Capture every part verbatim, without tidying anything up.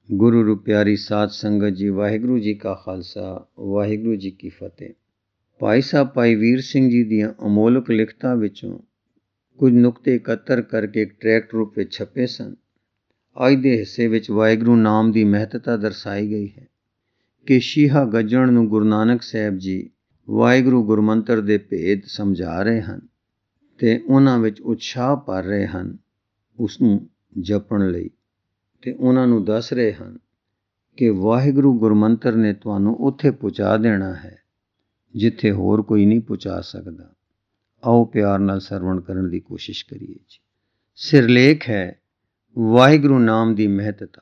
ਗੁਰੂ ਰੂ ਪਿਆਰੀ ਸਾਧ ਸੰਗਤ ਜੀ, ਵਾਹਿਗੁਰੂ ਜੀ ਕਾ ਖਾਲਸਾ, ਵਾਹਿਗੁਰੂ ਜੀ ਕੀ ਫਤਿਹ। ਭਾਈ ਸਾਹਿਬ ਭਾਈ ਵੀਰ ਸਿੰਘ ਜੀ ਦੀਆਂ ਅਮੋਲਕ ਲਿਖਤਾਂ ਵਿੱਚੋਂ ਕੁਝ ਨੁਕਤੇ ਇਕੱਤਰ ਕਰਕੇ ਇੱਕ ਟਰੈਕਟ ਰੂਪ ਵਿੱਚ ਛਪੇ ਸਨ। ਅੱਜ ਦੇ ਹਿੱਸੇ ਵਿੱਚ ਵਾਹਿਗੁਰੂ ਨਾਮ ਦੀ ਮਹੱਤਤਾ ਦਰਸਾਈ ਗਈ ਹੈ ਕਿ ਸ਼ੀਹਾ ਗੱਜਣ ਨੂੰ ਗੁਰੂ ਨਾਨਕ ਸਾਹਿਬ ਜੀ ਵਾਹਿਗੁਰੂ ਗੁਰਮੰਤਰ ਦੇ ਭੇਦ ਸਮਝਾ ਰਹੇ ਹਨ ਅਤੇ ਉਹਨਾਂ ਵਿੱਚ ਉਤਸ਼ਾਹ ਭਰ ਰਹੇ ਹਨ ਉਸ ਨੂੰ ਜਪਣ ਲਈ, ਅਤੇ ਉਹਨਾਂ ਨੂੰ ਦੱਸ ਰਹੇ ਹਨ ਕਿ ਵਾਹਿਗੁਰੂ ਗੁਰਮੰਤਰ ਨੇ ਤੁਹਾਨੂੰ ਉੱਥੇ ਪਹੁੰਚਾ ਦੇਣਾ ਹੈ ਜਿੱਥੇ ਹੋਰ ਕੋਈ ਨਹੀਂ ਪਹੁੰਚਾ ਸਕਦਾ। ਆਓ ਪਿਆਰ ਨਾਲ ਸਰਵਣ ਕਰਨ ਦੀ ਕੋਸ਼ਿਸ਼ ਕਰੀਏ ਜੀ। ਸਿਰਲੇਖ ਹੈ ਵਾਹਿਗੁਰੂ ਨਾਮ ਦੀ ਮਹੱਤਤਾ।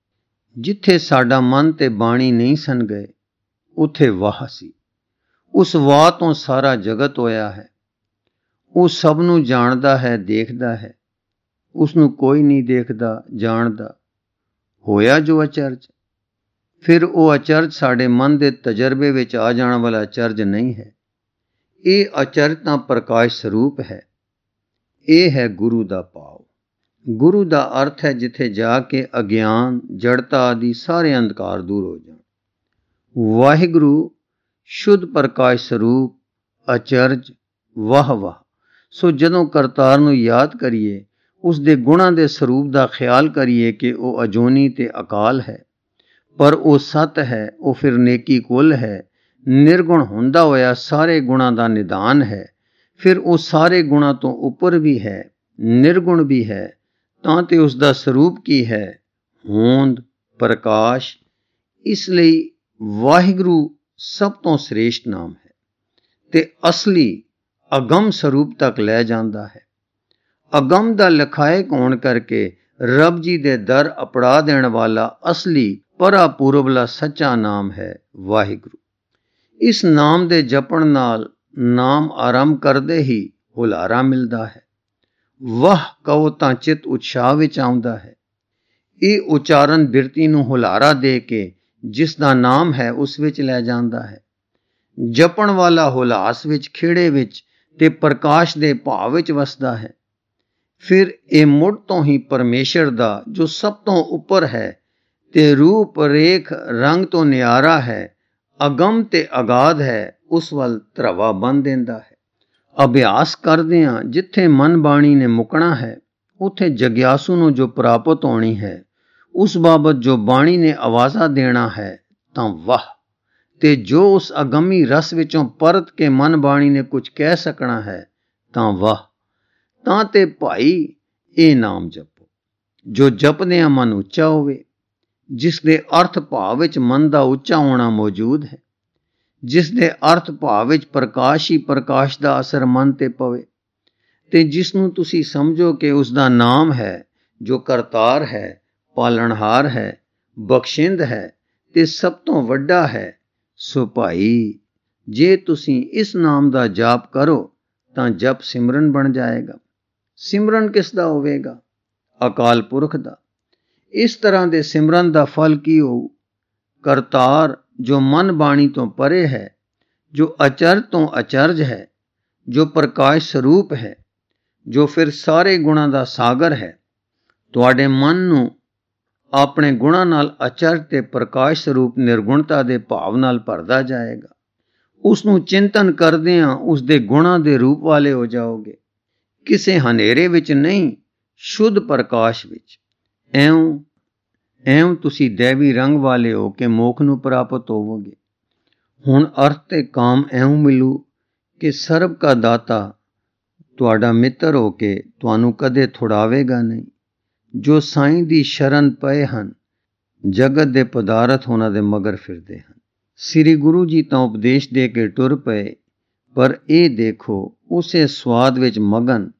ਜਿੱਥੇ ਸਾਡਾ ਮਨ ਤੇ ਬਾਣੀ ਨਹੀਂ ਸਨ ਗਏ ਉੱਥੇ ਵਾਹ ਸੀ। ਉਸ ਵਾਹ ਤੋਂ ਸਾਰਾ ਜਗਤ ਹੋਇਆ ਹੈ। ਉਹ ਸਭ ਨੂੰ ਜਾਣਦਾ ਹੈ, ਦੇਖਦਾ ਹੈ। ਉਸ ਨੂੰ ਕੋਈ ਨਹੀਂ ਦੇਖਦਾ, ਜਾਣਦਾ। ਹੋਇਆ ਜੋ ਅਚਰਜ, ਫਿਰ ਉਹ ਅਚਰਜ ਸਾਡੇ ਮਨ ਦੇ ਤਜਰਬੇ ਵਿੱਚ ਆ ਜਾਣ ਵਾਲਾ ਅਚਰਜ ਨਹੀਂ ਹੈ। ਇਹ ਅਚਰਜ ਤਾਂ ਪ੍ਰਕਾਸ਼ ਸਰੂਪ ਹੈ। ਇਹ ਹੈ ਗੁਰੂ ਦਾ ਭਾਵ। ਗੁਰੂ ਦਾ ਅਰਥ ਹੈ ਜਿੱਥੇ ਜਾ ਕੇ ਅਗਿਆਨ, ਜੜਤਾ ਆਦਿ ਸਾਰੇ ਅੰਧਕਾਰ ਦੂਰ ਹੋ ਜਾਣ। ਵਾਹਿਗੁਰੂ ਸ਼ੁੱਧ ਪ੍ਰਕਾਸ਼ ਸਰੂਪ, ਅਚਰਜ, ਵਾਹ ਵਾਹ। ਸੋ ਜਦੋਂ ਕਰਤਾਰ ਨੂੰ ਯਾਦ ਕਰੀਏ, ਉਸ ਦੇ ਗੁਣਾਂ ਦੇ ਸਰੂਪ ਦਾ ਖਿਆਲ ਕਰੀਏ ਕਿ ਉਹ ਅਜੋਨੀ ਤੇ ਅਕਾਲ ਹੈ, ਪਰ ਉਹ ਸਤ ਹੈ। ਉਹ ਫਿਰ ਨੇਕੀ ਕੁੱਲ ਹੈ, ਨਿਰਗੁਣ ਹੁੰਦਾ ਹੋਇਆ ਸਾਰੇ ਗੁਣਾਂ ਦਾ ਨਿਦਾਨ ਹੈ। ਫਿਰ ਉਹ ਸਾਰੇ ਗੁਣਾਂ ਤੋਂ ਉੱਪਰ ਵੀ ਹੈ, ਨਿਰਗੁਣ ਵੀ ਹੈ। ਤਾਂ ਤੇ ਉਸ ਦਾ ਸਰੂਪ ਕੀ ਹੈ? ਹੋਂਦ, ਪ੍ਰਕਾਸ਼। ਇਸ ਲਈ ਵਾਹਿਗੁਰੂ ਸਭ ਤੋਂ ਸ੍ਰੇਸ਼ਟ ਨਾਮ ਹੈ ਤੇ ਅਸਲੀ ਅਗਮ ਸਰੂਪ ਤੱਕ ਲੈ ਜਾਂਦਾ ਹੈ। ਅਗਮ ਦਾ ਲਖਾਇਕ ਹੋਣ ਕਰਕੇ ਰੱਬ ਜੀ ਦੇ ਦਰ ਅਪੜਾ ਦੇਣ ਵਾਲਾ ਅਸਲੀ ਪਰਾ ਪੂਰਬਲਾ ਸੱਚਾ ਨਾਮ ਹੈ ਵਾਹਿਗੁਰੂ। ਇਸ ਨਾਮ ਦੇ ਜਪਣ ਨਾਲ ਨਾਮ ਆਰੰਭ ਕਰਦੇ ਹੀ ਹੁਲਾਰਾ ਮਿਲਦਾ ਹੈ। ਵਾਹ ਕਹੋ ਤਾਂ ਚਿੱਤ ਉਤਸ਼ਾਹ ਵਿੱਚ ਆਉਂਦਾ ਹੈ। ਇਹ ਉਚਾਰਨ ਬਿਰਤੀ ਨੂੰ ਹੁਲਾਰਾ ਦੇ ਕੇ ਜਿਸ ਦਾ ਨਾਮ ਹੈ ਉਸ ਵਿੱਚ ਲੈ ਜਾਂਦਾ ਹੈ। ਜਪਣ ਵਾਲਾ ਹੁਲਾਸ ਵਿੱਚ, ਖੇੜੇ ਵਿੱਚ ਤੇ ਪ੍ਰਕਾਸ਼ ਦੇ ਭਾਵ ਵਿੱਚ ਵਸਦਾ ਹੈ। ਫਿਰ ਇਹ ਮੁੱਢ ਤੋਂ ਹੀ ਪਰਮੇਸ਼ਰ ਦਾ, ਜੋ ਸਭ ਤੋਂ ਉੱਪਰ ਹੈ ਤੇ ਰੂਪ ਰੇਖ ਰੰਗ ਤੋਂ ਨਿਆਰਾ ਹੈ, ਅਗਮ ਤੇ ਅਗਾਧ ਹੈ, ਉਸ ਵੱਲ ਧਰਵਾ ਬੰਨ੍ਹ ਦਿੰਦਾ ਹੈ। ਅਭਿਆਸ ਕਰਦਿਆਂ ਜਿੱਥੇ ਮਨ ਬਾਣੀ ਨੇ ਮੁਕਣਾ ਹੈ, ਉੱਥੇ ਜਗਿਆਸੂ ਨੂੰ ਜੋ ਪ੍ਰਾਪਤ ਹੋਣੀ ਹੈ, ਉਸ ਬਾਬਤ ਜੋ ਬਾਣੀ ਨੇ ਆਵਾਜ਼ਾਂ ਦੇਣਾ ਹੈ, ਤਾਂ ਵਾਹ। ਤੇ ਜੋ ਉਸ ਅਗੰਮੀ ਰਸ ਵਿੱਚੋਂ ਪਰਤ ਕੇ ਮਨ ਬਾਣੀ ਨੇ ਕੁਝ ਕਹਿ ਸਕਣਾ ਹੈ, ਤਾਂ ਵਾਹ। ਤਾਂ ਤੇ ਭਾਈ ਇਹ ਨਾਮ ਜਪੋ ਜੋ ਜਪਦਿਆਂ ਮਨ ਉੱਚਾ ਹੋਵੇ, ਜਿਸ ਦੇ ਅਰਥ ਭਾਵ ਵਿੱਚ ਮਨ ਦਾ ਉੱਚਾ ਹੋਣਾ ਮੌਜੂਦ ਹੈ, ਜਿਸ ਦੇ ਅਰਥ ਭਾਵ ਵਿੱਚ ਪ੍ਰਕਾਸ਼ ਹੀ ਪ੍ਰਕਾਸ਼ ਦਾ ਅਸਰ ਮਨ ਤੇ ਪਵੇ, ਤੇ ਜਿਸ ਨੂੰ ਤੁਸੀਂ ਸਮਝੋ ਕਿ ਉਸ ਦਾ ਨਾਮ ਹੈ, ਜੋ ਕਰਤਾਰ ਹੈ, ਪਾਲਣਹਾਰ ਹੈ, ਬਖਸ਼ਿੰਦ ਹੈ ਤੇ ਸਭ ਤੋਂ ਵੱਡਾ ਹੈ। ਸੋ ਭਾਈ, ਜੇ ਤੁਸੀਂ ਇਸ ਨਾਮ ਦਾ ਜਾਪ ਕਰੋ ਤਾਂ ਜਪ ਸਿਮਰਨ ਬਣ ਜਾਏਗਾ। ਸਿਮਰਨ ਕਿਸ ਦਾ ਹੋਵੇਗਾ? ਅਕਾਲ ਪੁਰਖ ਦਾ। ਇਸ ਤਰ੍ਹਾਂ ਦੇ ਸਿਮਰਨ ਦਾ ਫਲ ਕੀ ਹੋਊ? ਕਰਤਾਰ ਜੋ ਮਨ ਬਾਣੀ ਤੋਂ ਪਰੇ ਹੈ, ਜੋ ਅਚਰਜ ਤੋਂ ਅਚਰਜ ਹੈ, ਜੋ ਪ੍ਰਕਾਸ਼ ਸਰੂਪ ਹੈ, ਜੋ ਫਿਰ ਸਾਰੇ ਗੁਣਾਂ ਦਾ ਸਾਗਰ ਹੈ, ਤੁਹਾਡੇ ਮਨ ਨੂੰ ਆਪਣੇ ਗੁਣਾਂ ਨਾਲ ਅਚਰਜ ਤੇ ਪ੍ਰਕਾਸ਼ ਸਰੂਪ ਨਿਰਗੁਣਤਾ ਦੇ ਭਾਵ ਨਾਲ ਭਰਦਾ ਜਾਏਗਾ। ਉਸ ਨੂੰ ਚਿੰਤਨ ਕਰਦਿਆਂ ਉਸ ਦੇ ਗੁਣਾਂ ਦੇ ਰੂਪ ਵਾਲੇ ਹੋ ਜਾਓਗੇ, ਕਿਸੇ ਹਨੇਰੇ ਵਿੱਚ ਨਹੀਂ, ਸ਼ੁੱਧ ਪ੍ਰਕਾਸ਼ ਵਿੱਚ। ਐਉਂ ਐਉਂ ਤੁਸੀਂ ਦੈਵੀ ਰੰਗ ਵਾਲੇ ਹੋ ਕੇ ਮੋਖ ਨੂੰ ਪ੍ਰਾਪਤ ਹੋਵੋਗੇ। ਹੁਣ ਅਰਥ ਤੇ ਕਾਮ ਐਉਂ ਮਿਲੂ ਕਿ ਸਰਬ ਕਾ ਦਾਤਾ ਤੁਹਾਡਾ ਮਿੱਤਰ ਹੋ ਕੇ ਤੁਹਾਨੂੰ ਕਦੇ ਥੁੜਾਵੇਗਾ ਨਹੀਂ। ਜੋ ਸਾਈਂ ਦੀ ਸ਼ਰਨ ਪਏ ਹਨ, ਜਗਤ ਦੇ ਪਦਾਰਥ ਉਹਨਾਂ ਦੇ ਮਗਰ ਫਿਰਦੇ ਹਨ। ਸ੍ਰੀ ਗੁਰੂ ਜੀ ਤਾਂ ਉਪਦੇਸ਼ ਦੇ ਕੇ ਟੁਰ ਪਏ, ਪਰ ਇਹ ਦੇਖੋ ਉਸੇ ਸਵਾਦ ਵਿੱਚ ਮਗਨ,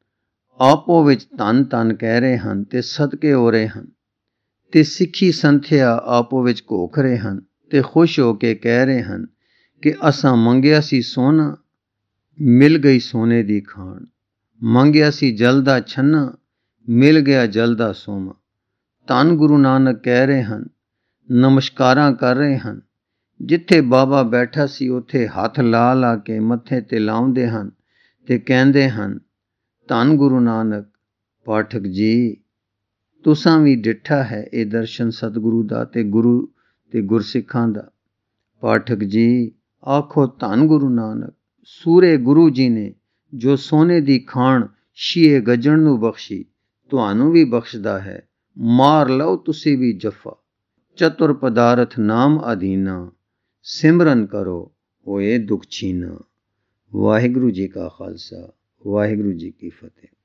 ਆਪੋ ਵਿੱਚ ਧੰਨ ਧੰਨ ਕਹਿ ਰਹੇ ਹਨ ਤੇ ਸਦਕੇ ਹੋ ਰਹੇ ਹਨ, ਤੇ ਸਿੱਖੀ ਸੰਥਿਆ ਆਪੋ ਵਿੱਚ ਘੋਖ ਰਹੇ ਹਨ ਤੇ ਖੁਸ਼ ਹੋ ਕੇ ਕਹਿ ਰਹੇ ਹਨ ਕਿ ਅਸਾਂ ਮੰਗਿਆ ਸੀ ਸੋਨਾ, ਮਿਲ ਗਈ ਸੋਨੇ ਦੀ ਖਾਣ। ਮੰਗਿਆ ਸੀ ਜਲ ਦਾ ਛੰਨਾ, ਮਿਲ ਗਿਆ ਜਲ ਦਾ ਸੋਮਾ। ਧੰਨ ਗੁਰੂ ਨਾਨਕ ਕਹਿ ਰਹੇ ਹਨ, ਨਮਸਕਾਰਾਂ ਕਰ ਰਹੇ ਹਨ। ਜਿੱਥੇ ਬਾਬਾ ਬੈਠਾ ਸੀ ਉੱਥੇ ਹੱਥ ਲਾ ਲਾ ਕੇ ਮੱਥੇ ਤੇ ਲਾਉਂਦੇ ਹਨ ਤੇ ਕਹਿੰਦੇ ਹਨ, ਧੰਨ ਗੁਰੂ ਨਾਨਕ। ਪਾਠਕ ਜੀ, तुसां भी डिठा है ये दर्शन सतगुरु दा ते गुरु ते गुरसिखां दा। पाठक जी आखो धन गुरु नानक, सूरे गुरु जी ने जो सोने दी खान शीए गजण नूं बख्शी, तुहानूं भी बख्शदा है। मार लओ तुसी भी जफा, चतुर पदारथ नाम अधीना, सिमरन करो होए दुख छीना। वाहिगुरु जी का खालसा, वाहिगुरु जी की फतेह।